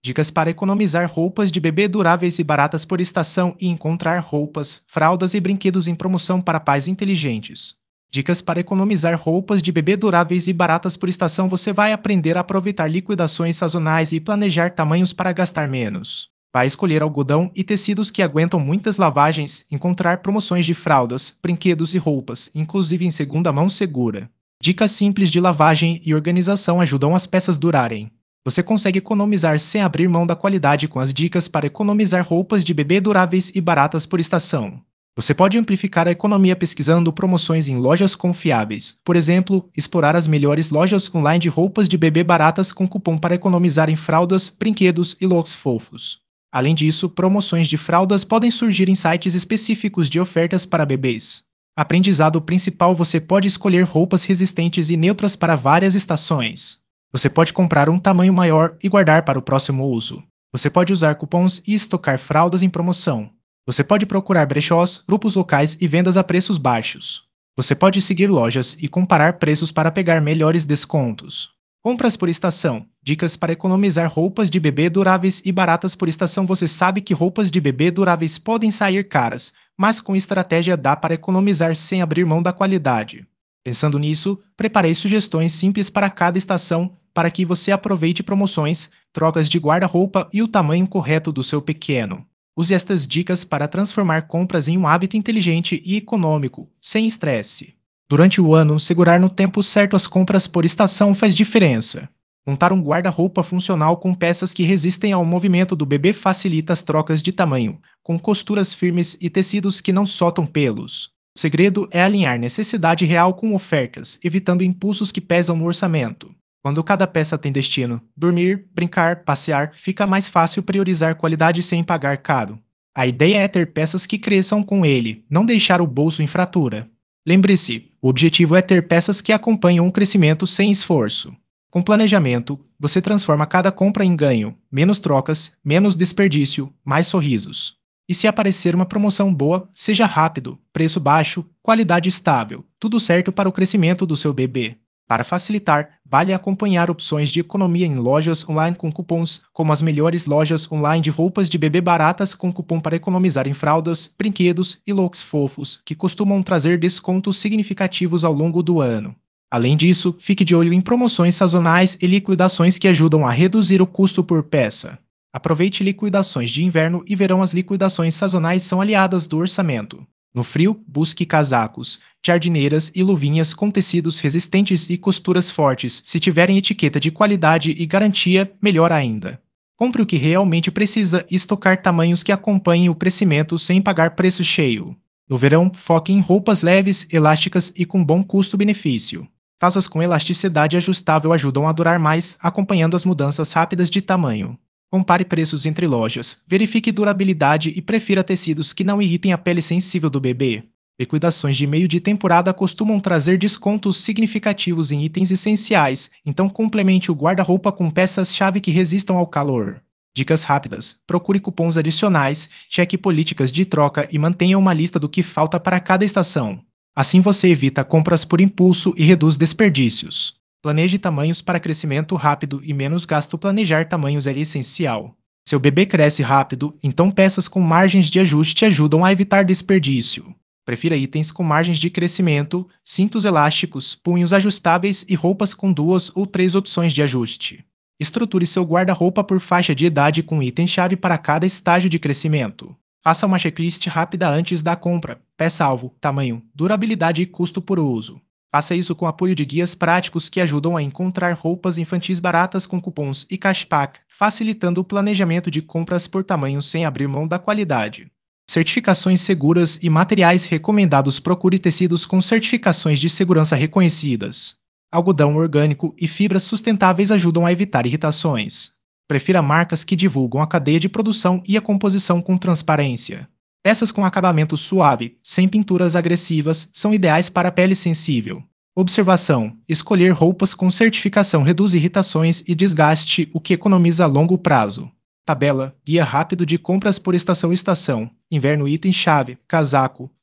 Dicas para economizar roupas de bebê duráveis e baratas por estação e encontrar roupas, fraldas e brinquedos em promoção para pais inteligentes. Dicas para economizar roupas de bebê duráveis e baratas por estação. Você vai aprender a aproveitar liquidações sazonais e planejar tamanhos para gastar menos. Vai escolher algodão e tecidos que aguentam muitas lavagens, encontrar promoções de fraldas, brinquedos e roupas, inclusive em segunda mão segura. Dicas simples de lavagem e organização ajudam as peças durarem. Você consegue economizar sem abrir mão da qualidade com as dicas para economizar roupas de bebê duráveis e baratas por estação. Você pode amplificar a economia pesquisando promoções em lojas confiáveis. Por exemplo, explorar as melhores lojas online de roupas de bebê baratas com cupom para economizar em fraldas, brinquedos e looks fofos. Além disso, promoções de fraldas podem surgir em sites específicos de ofertas para bebês. Aprendizado principal: você pode escolher roupas resistentes e neutras para várias estações. Você pode comprar um tamanho maior e guardar para o próximo uso. Você pode usar cupons e estocar fraldas em promoção. Você pode procurar brechós, grupos locais e vendas a preços baixos. Você pode seguir lojas e comparar preços para pegar melhores descontos. Compras por estação. Dicas para economizar roupas de bebê duráveis e baratas por estação. Você sabe que roupas de bebê duráveis podem sair caras, mas com estratégia dá para economizar sem abrir mão da qualidade. Pensando nisso, preparei sugestões simples para cada estação para que você aproveite promoções, trocas de guarda-roupa e o tamanho correto do seu pequeno. Use estas dicas para transformar compras em um hábito inteligente e econômico, sem estresse. Durante o ano, segurar no tempo certo as compras por estação faz diferença. Montar um guarda-roupa funcional com peças que resistem ao movimento do bebê facilita as trocas de tamanho, com costuras firmes e tecidos que não soltam pelos. O segredo é alinhar necessidade real com ofertas, evitando impulsos que pesam no orçamento. Quando cada peça tem destino, dormir, brincar, passear, fica mais fácil priorizar qualidade sem pagar caro. A ideia é ter peças que cresçam com ele, não deixar o bolso em fratura. Lembre-se, o objetivo é ter peças que acompanham o crescimento sem esforço. Com planejamento, você transforma cada compra em ganho, menos trocas, menos desperdício, mais sorrisos. E se aparecer uma promoção boa, seja rápido, preço baixo, qualidade estável, tudo certo para o crescimento do seu bebê. Para facilitar, vale acompanhar opções de economia em lojas online com cupons, como as melhores lojas online de roupas de bebê baratas com cupom para economizar em fraldas, brinquedos e looks fofos, que costumam trazer descontos significativos ao longo do ano. Além disso, fique de olho em promoções sazonais e liquidações que ajudam a reduzir o custo por peça. Aproveite liquidações de inverno e verão. As liquidações sazonais são aliadas do orçamento. No frio, busque casacos, jardineiras e luvinhas com tecidos resistentes e costuras fortes. Se tiverem etiqueta de qualidade e garantia, melhor ainda. Compre o que realmente precisa e estocar tamanhos que acompanhem o crescimento sem pagar preço cheio. No verão, foque em roupas leves, elásticas e com bom custo-benefício. Calças com elasticidade ajustável ajudam a durar mais, acompanhando as mudanças rápidas de tamanho. Compare preços entre lojas, verifique durabilidade e prefira tecidos que não irritem a pele sensível do bebê. Liquidações de meio de temporada costumam trazer descontos significativos em itens essenciais, então complemente o guarda-roupa com peças-chave que resistam ao calor. Dicas rápidas: procure cupons adicionais, cheque políticas de troca e mantenha uma lista do que falta para cada estação. Assim você evita compras por impulso e reduz desperdícios. Planeje tamanhos para crescimento rápido e menos gasto. Planejar tamanhos é essencial. Seu bebê cresce rápido, então peças com margens de ajuste ajudam a evitar desperdício. Prefira itens com margens de crescimento, cintos elásticos, punhos ajustáveis e roupas com 2 ou 3 opções de ajuste. Estruture seu guarda-roupa por faixa de idade com item-chave para cada estágio de crescimento. Faça uma checklist rápida antes da compra: peça-alvo, tamanho, durabilidade e custo por uso. Faça isso com apoio de guias práticos que ajudam a encontrar roupas infantis baratas com cupons e cashback, facilitando o planejamento de compras por tamanho sem abrir mão da qualidade. Certificações seguras e materiais recomendados. Procure tecidos com certificações de segurança reconhecidas. Algodão orgânico e fibras sustentáveis ajudam a evitar irritações. Prefira marcas que divulgam a cadeia de produção e a composição com transparência. Peças com acabamento suave, sem pinturas agressivas, são ideais para a pele sensível. Observação: escolher roupas com certificação reduz irritações e desgaste, o que economiza a longo prazo. Tabela: guia rápido de compras por estação. Inverno: item-chave, casaco,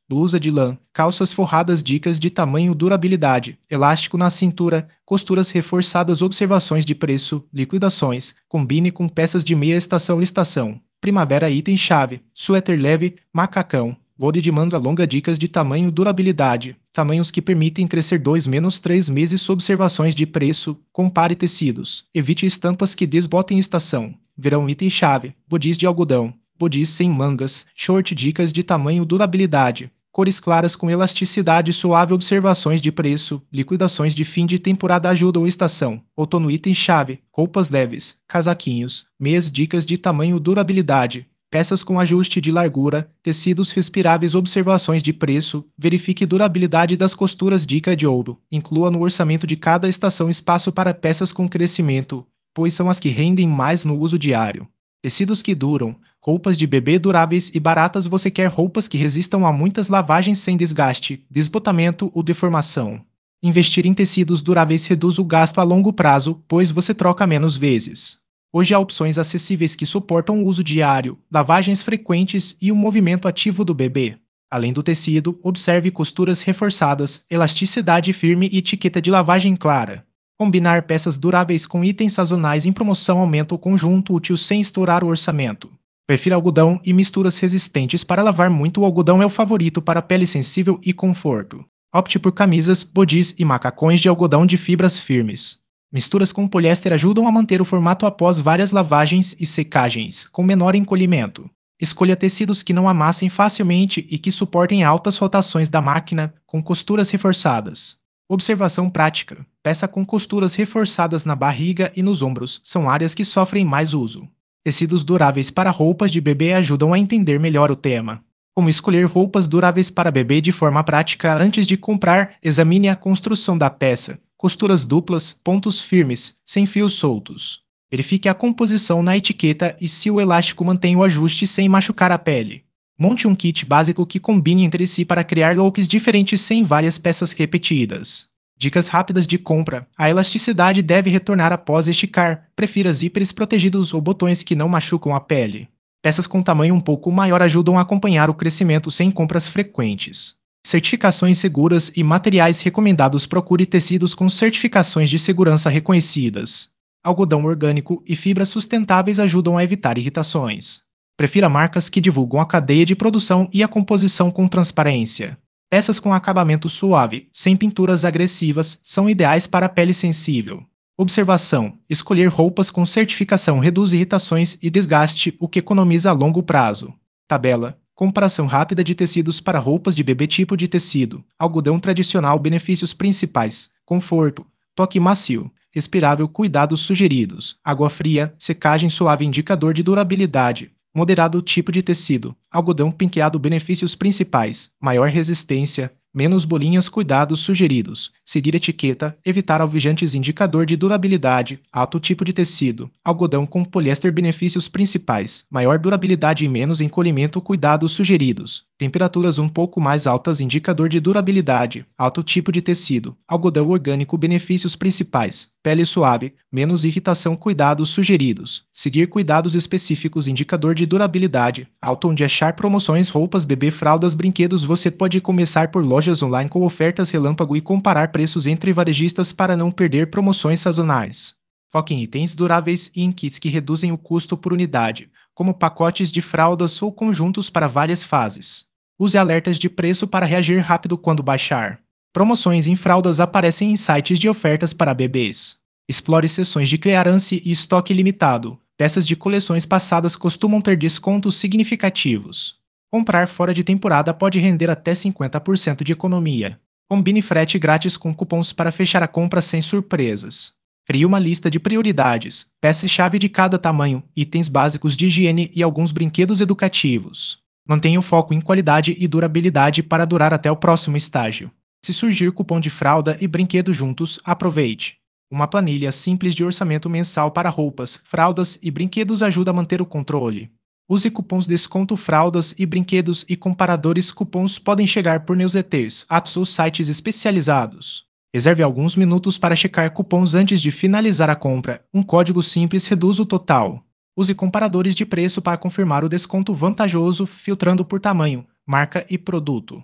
blusa de lã, calças forradas. Dicas de tamanho, durabilidade, elástico na cintura, costuras reforçadas. Observações de preço, liquidações, combine com peças de meia estação. Primavera. Item-chave, suéter leve, macacão, body de manga longa. Dicas de tamanho, durabilidade, tamanhos que permitem crescer 2-3 meses. Observações de preço, compare tecidos, evite estampas que desbotem. Estação, verão. Item-chave, bodys de algodão, bodys sem mangas, short. Dicas de tamanho, durabilidade, cores claras com elasticidade suave. Observações de preço, liquidações de fim de temporada ajudam. Estação, outono. Item-chave, roupas leves, casaquinhos, meias. Dicas de tamanho, durabilidade, peças com ajuste de largura, tecidos respiráveis. Observações de preço, verifique durabilidade das costuras. Dica de ouro, inclua no orçamento de cada estação espaço para peças com crescimento, pois são as que rendem mais no uso diário. Tecidos que duram, roupas de bebê duráveis e baratas. Você quer roupas que resistam a muitas lavagens sem desgaste, desbotamento ou deformação. Investir em tecidos duráveis reduz o gasto a longo prazo, pois você troca menos vezes. Hoje há opções acessíveis que suportam o uso diário, lavagens frequentes e o movimento ativo do bebê. Além do tecido, observe costuras reforçadas, elasticidade firme e etiqueta de lavagem clara. Combinar peças duráveis com itens sazonais em promoção aumenta o conjunto útil sem estourar o orçamento. Prefira algodão e misturas resistentes para lavar muito. O algodão é o favorito para pele sensível e conforto. Opte por camisas, bodys e macacões de algodão de fibras firmes. Misturas com poliéster ajudam a manter o formato após várias lavagens e secagens, com menor encolhimento. Escolha tecidos que não amassem facilmente e que suportem altas rotações da máquina, com costuras reforçadas. Observação prática: peça com costuras reforçadas na barriga e nos ombros são áreas que sofrem mais uso. Tecidos duráveis para roupas de bebê ajudam a entender melhor o tema. Como escolher roupas duráveis para bebê de forma prática. Antes de comprar, examine a construção da peça. Costuras duplas, pontos firmes, sem fios soltos. Verifique a composição na etiqueta e se o elástico mantém o ajuste sem machucar a pele. Monte um kit básico que combine entre si para criar looks diferentes sem várias peças repetidas. Dicas rápidas de compra: a elasticidade deve retornar após esticar. Prefira zíperes protegidos ou botões que não machucam a pele. Peças com tamanho um pouco maior ajudam a acompanhar o crescimento sem compras frequentes. Certificações seguras e materiais recomendados. Procure tecidos com certificações de segurança reconhecidas. Algodão orgânico e fibras sustentáveis ajudam a evitar irritações. Prefira marcas que divulgam a cadeia de produção e a composição com transparência. Peças com acabamento suave, sem pinturas agressivas, são ideais para a pele sensível. Observação: escolher roupas com certificação reduz irritações e desgaste, o que economiza a longo prazo. Tabela: comparação rápida de tecidos para roupas de bebê. Tipo de tecido: algodão tradicional. Benefícios principais: conforto, toque macio, respirável. Cuidados sugeridos: água fria, secagem suave. Indicador de durabilidade: moderado. Tipo de tecido: algodão penteado. Benefícios principais: maior resistência, menos bolinhas. Cuidados sugeridos: seguir etiqueta, evitar alvejantes. Indicador de durabilidade: alto. Tipo de tecido: algodão com poliéster. Benefícios principais: maior durabilidade e menos encolhimento. Cuidados sugeridos: temperaturas um pouco mais altas. Indicador de durabilidade: alto. Tipo de tecido: algodão orgânico. Benefícios principais: pele suave, menos irritação. Cuidados sugeridos: seguir cuidados específicos. Indicador de durabilidade: alto. Onde achar promoções: roupas bebê, fraldas, brinquedos. Você pode começar por lojas online com ofertas relâmpago e comparar preços entre varejistas para não perder promoções sazonais. Foque em itens duráveis e em kits que reduzem o custo por unidade, como pacotes de fraldas ou conjuntos para várias fases. Use alertas de preço para reagir rápido quando baixar. Promoções em fraldas aparecem em sites de ofertas para bebês. Explore seções de clearance e estoque limitado. Peças de coleções passadas costumam ter descontos significativos. Comprar fora de temporada pode render até 50% de economia. Combine frete grátis com cupons para fechar a compra sem surpresas. Crie uma lista de prioridades, peça-chave de cada tamanho, itens básicos de higiene e alguns brinquedos educativos. Mantenha o foco em qualidade e durabilidade para durar até o próximo estágio. Se surgir cupom de fralda e brinquedo juntos, aproveite. Uma planilha simples de orçamento mensal para roupas, fraldas e brinquedos ajuda a manter o controle. Use cupons desconto fraldas e brinquedos e comparadores. Cupons podem chegar por newsletters, apps ou sites especializados. Reserve alguns minutos para checar cupons antes de finalizar a compra. Um código simples reduz o total. Use comparadores de preço para confirmar o desconto vantajoso, filtrando por tamanho, marca e produto.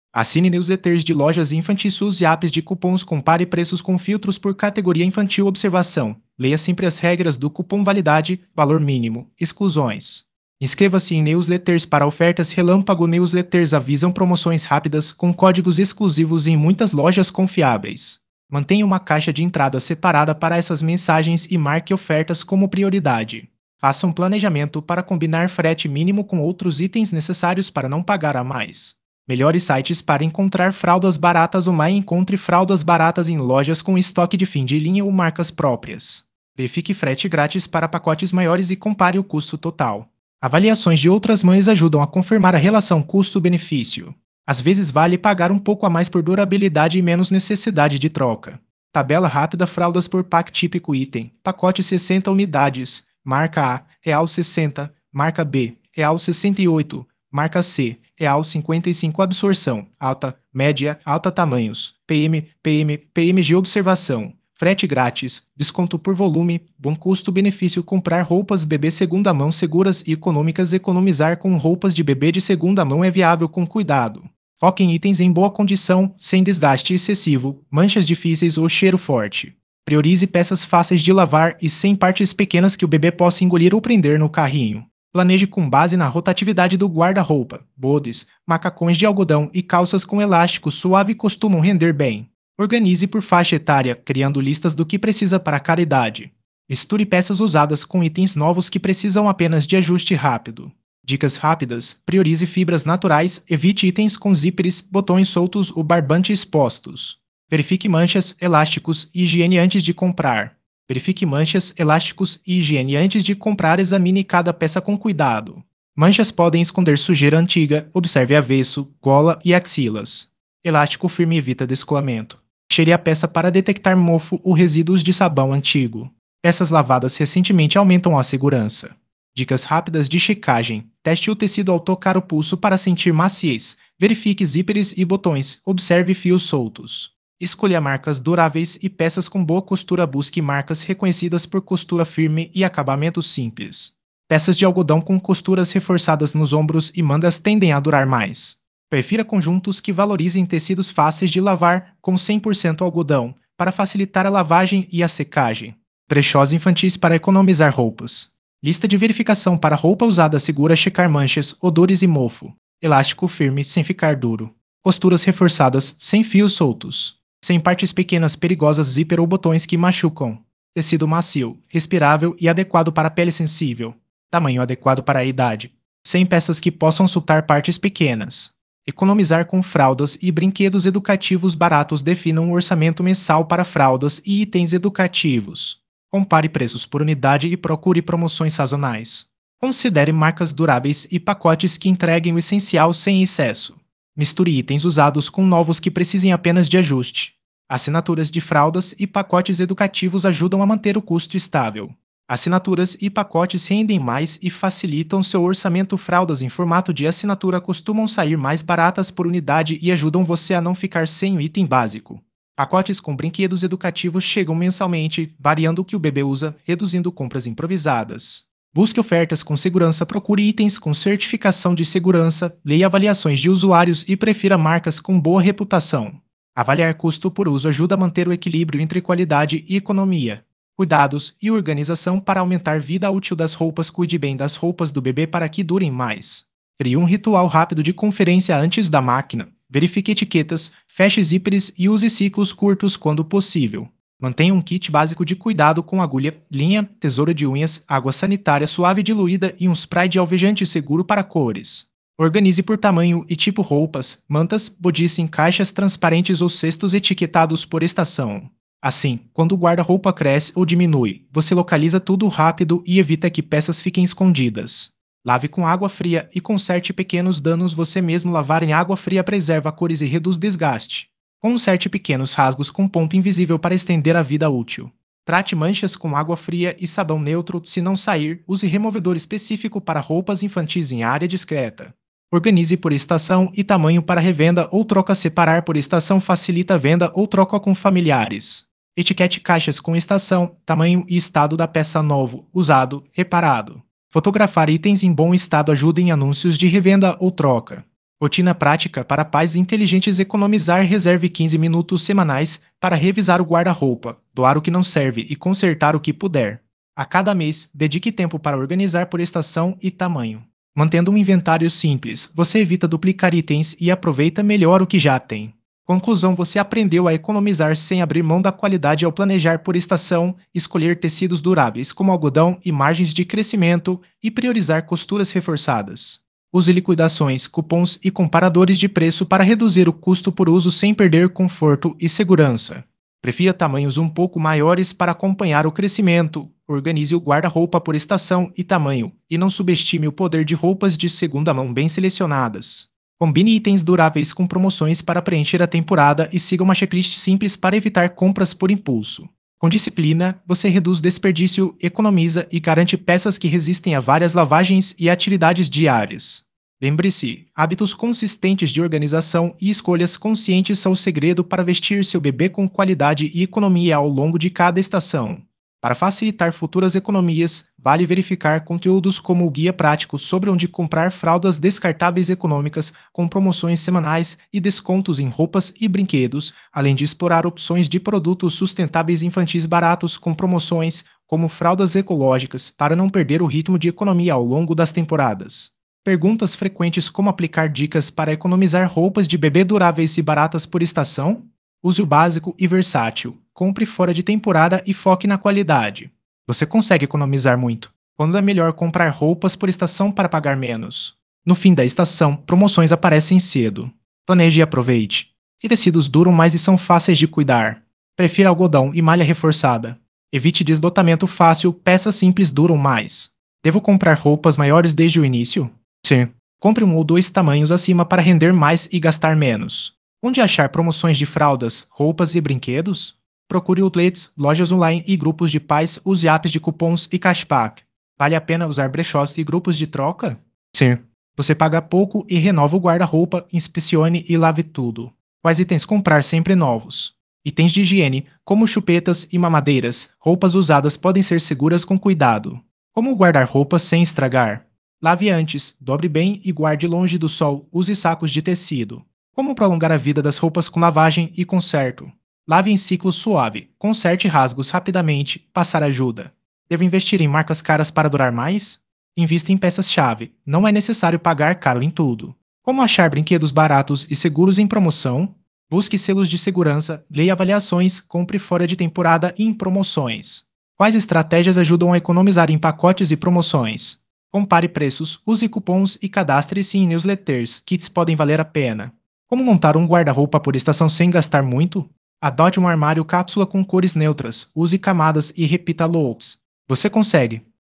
Assine newsletters de lojas infantis, use apps de cupons, compare preços com filtros por categoria infantil. Observação: leia sempre as regras do cupom: validade, valor mínimo, exclusões. Inscreva-se em newsletters para ofertas relâmpago. Newsletters avisam promoções rápidas com códigos exclusivos em muitas lojas confiáveis. Mantenha uma caixa de entrada separada para essas mensagens e marque ofertas como prioridade. Faça um planejamento para combinar frete mínimo com outros itens necessários para não pagar a mais. Melhores sites para encontrar fraldas baratas. O Mai. Encontre fraldas baratas em lojas com estoque de fim de linha ou marcas próprias. Verifique frete grátis para pacotes maiores e compare o custo total. Avaliações de outras mães ajudam a confirmar a relação custo-benefício. Às vezes vale pagar um pouco a mais por durabilidade e menos necessidade de troca. Tabela rápida: fraldas por pack típico item. Pacote 60 unidades. Marca A, real 60. Marca B, real 68. Marca C, real 55. Absorção: alta, média, alta. Tamanhos: PMG. Observação: frete grátis, desconto por volume, bom custo-benefício. Comprar roupas bebê segunda mão seguras e econômicas. Economizar com roupas de bebê de segunda mão é viável com cuidado. Foque em itens em boa condição, sem desgaste excessivo, manchas difíceis ou cheiro forte. Priorize peças fáceis de lavar e sem partes pequenas que o bebê possa engolir ou prender no carrinho. Planeje com base na rotatividade do guarda-roupa. Bodes, macacões de algodão e calças com elástico suave costumam render bem. Organize por faixa etária, criando listas do que precisa para cada idade. Misture peças usadas com itens novos que precisam apenas de ajuste rápido. Dicas rápidas: priorize fibras naturais, evite itens com zíperes, botões soltos ou barbante expostos. Verifique manchas, elásticos e higiene antes de comprar. Verifique manchas, elásticos e higiene antes de comprar. Examine cada peça com cuidado. Manchas podem esconder sujeira antiga, observe avesso, gola e axilas. Elástico firme evita descolamento. Cheire a peça para detectar mofo ou resíduos de sabão antigo. Peças lavadas recentemente aumentam a segurança. Dicas rápidas de checagem: teste o tecido ao tocar o pulso para sentir maciez. Verifique zíperes e botões. Observe fios soltos. Escolha marcas duráveis e peças com boa costura. Busque marcas reconhecidas por costura firme e acabamento simples. Peças de algodão com costuras reforçadas nos ombros e mangas tendem a durar mais. Prefira conjuntos que valorizem tecidos fáceis de lavar, com 100% algodão, para facilitar a lavagem e a secagem. Brechós infantis para economizar roupas. Lista de verificação para roupa usada segura: checar manchas, odores e mofo. Elástico firme, sem ficar duro. Costuras reforçadas, sem fios soltos. Sem partes pequenas perigosas, zíper ou botões que machucam. Tecido macio, respirável e adequado para pele sensível. Tamanho adequado para a idade. Sem peças que possam soltar partes pequenas. Economizar com fraldas e brinquedos educativos baratos. Defina um orçamento mensal para fraldas e itens educativos. Compare preços por unidade e procure promoções sazonais. Considere marcas duráveis e pacotes que entreguem o essencial sem excesso. Misture itens usados com novos que precisem apenas de ajuste. Assinaturas de fraldas e pacotes educativos ajudam a manter o custo estável. Assinaturas e pacotes rendem mais e facilitam seu orçamento. Fraldas em formato de assinatura costumam sair mais baratas por unidade e ajudam você a não ficar sem o item básico. Pacotes com brinquedos educativos chegam mensalmente, variando o que o bebê usa, reduzindo compras improvisadas. Busque ofertas com segurança, procure itens com certificação de segurança, leia avaliações de usuários e prefira marcas com boa reputação. Avaliar custo por uso ajuda a manter o equilíbrio entre qualidade e economia. Cuidados e organização para aumentar a vida útil das roupas. Cuide bem das roupas do bebê para que durem mais. Crie um ritual rápido de conferência antes da máquina. Verifique etiquetas, feche zíperes e use ciclos curtos quando possível. Mantenha um kit básico de cuidado com agulha, linha, tesoura de unhas, água sanitária suave diluída e um spray de alvejante seguro para cores. Organize por tamanho e tipo: roupas, mantas, bodys em caixas transparentes ou cestos etiquetados por estação. Assim, quando o guarda-roupa cresce ou diminui, você localiza tudo rápido e evita que peças fiquem escondidas. Lave com água fria e conserte pequenos danos. Você mesmo lavar em água fria preserva cores e reduz desgaste. Conserte pequenos rasgos com ponta invisível para estender a vida útil. Trate manchas com água fria e sabão neutro. Se não sair, use removedor específico para roupas infantis em área discreta. Organize por estação e tamanho para revenda ou troca. Separar por estação facilita a venda ou troca com familiares. Etiquete caixas com estação, tamanho e estado da peça: novo, usado, reparado. Fotografar itens em bom estado ajuda em anúncios de revenda ou troca. Rotina prática para pais inteligentes: economizar. Reserve 15 minutos semanais para revisar o guarda-roupa, doar o que não serve e consertar o que puder. A cada mês, dedique tempo para organizar por estação e tamanho. Mantendo um inventário simples, você evita duplicar itens e aproveita melhor o que já tem. Conclusão: você aprendeu a economizar sem abrir mão da qualidade ao planejar por estação, escolher tecidos duráveis como algodão e margens de crescimento e priorizar costuras reforçadas. Use liquidações, cupons e comparadores de preço para reduzir o custo por uso sem perder conforto e segurança. Prefira tamanhos um pouco maiores para acompanhar o crescimento. Organize o guarda-roupa por estação e tamanho, e não subestime o poder de roupas de segunda mão bem selecionadas. Combine itens duráveis com promoções para preencher a temporada e siga uma checklist simples para evitar compras por impulso. Com disciplina, você reduz desperdício, economiza e garante peças que resistem a várias lavagens e atividades diárias. Lembre-se, hábitos consistentes de organização e escolhas conscientes são o segredo para vestir seu bebê com qualidade e economia ao longo de cada estação. Para facilitar futuras economias, vale verificar conteúdos como o guia prático sobre onde comprar fraldas descartáveis econômicas, com promoções semanais e descontos em roupas e brinquedos, além de explorar opções de produtos sustentáveis infantis baratos com promoções, como fraldas ecológicas, para não perder o ritmo de economia ao longo das temporadas. Perguntas frequentes: como aplicar dicas para economizar roupas de bebê duráveis e baratas por estação? Use o básico e versátil. Compre fora de temporada e foque na qualidade. Você consegue economizar muito. Quando é melhor comprar roupas por estação para pagar menos? No fim da estação, promoções aparecem cedo. Planeje e aproveite. E tecidos duram mais e são fáceis de cuidar. Prefira algodão e malha reforçada. Evite desbotamento fácil, peças simples duram mais. Devo comprar roupas maiores desde o início? Sim. Compre um ou dois tamanhos acima para render mais e gastar menos. Onde achar promoções de fraldas, roupas e brinquedos? Procure outlets, lojas online e grupos de pais. Use apps de cupons e cashback. Vale a pena usar brechós e grupos de troca? Sim. Você paga pouco e renova o guarda-roupa, inspecione e lave tudo. Quais itens comprar sempre novos? Itens de higiene, como chupetas e mamadeiras, roupas usadas podem ser seguras com cuidado. Como guardar roupas sem estragar? Lave antes, dobre bem e guarde longe do sol. Use sacos de tecido. Como prolongar a vida das roupas com lavagem e conserto? Lave em ciclo suave, conserte rasgos rapidamente, passar ajuda. Devo investir em marcas caras para durar mais? Invista em peças-chave, não é necessário pagar caro em tudo. Como achar brinquedos baratos e seguros em promoção? Busque selos de segurança, leia avaliações, compre fora de temporada e em promoções. Quais estratégias ajudam a economizar em pacotes e promoções? Compare preços, use cupons e cadastre-se em newsletters. Kits podem valer a pena. Como montar um guarda-roupa por estação sem gastar muito? Adote um armário cápsula com cores neutras, use camadas e repita looks. Você consegue!